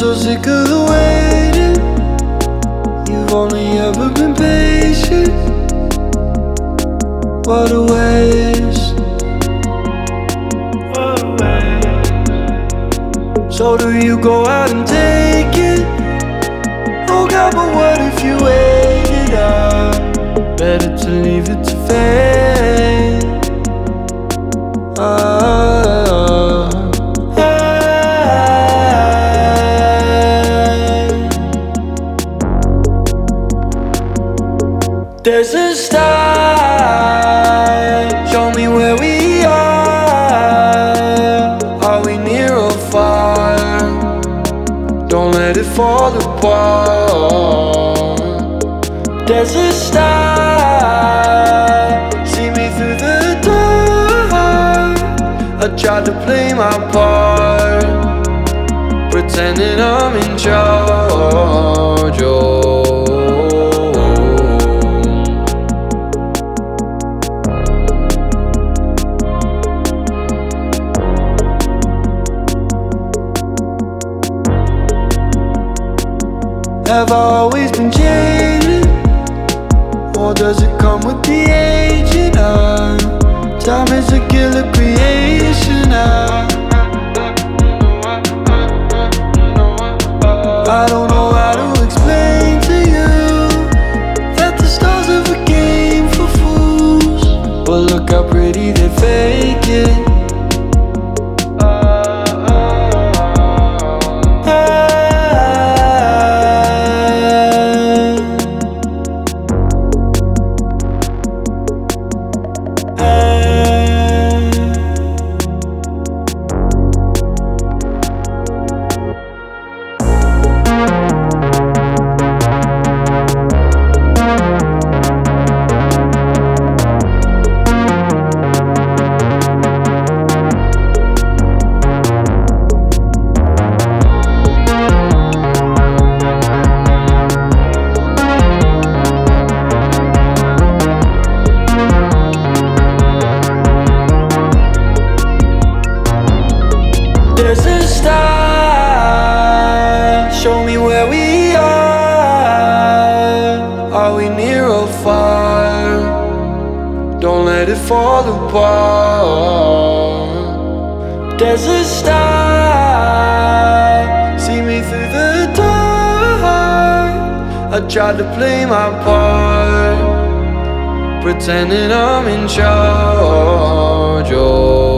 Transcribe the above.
so sick of the waiting. You've only ever been patient. What a waste. What a waste. So do you go out and take it? Oh God, but what if you waited up? Better to leave it to fate. There's a star, show me where we are. Are we near or far? Don't let it fall apart. There's a star, see me through the dark. I tried to play my part, pretending I'm in charge. Have I always been jaded, or does it come with the aging? Time is a killer creation. I don't know how to explain to you that the stars have a game for fools. But look how pretty they fake it. There's a star, show me where we are. Are we near or far? Don't let it fall apart. There's a star, see me through the dark. I tried to play my part, pretending I'm in charge.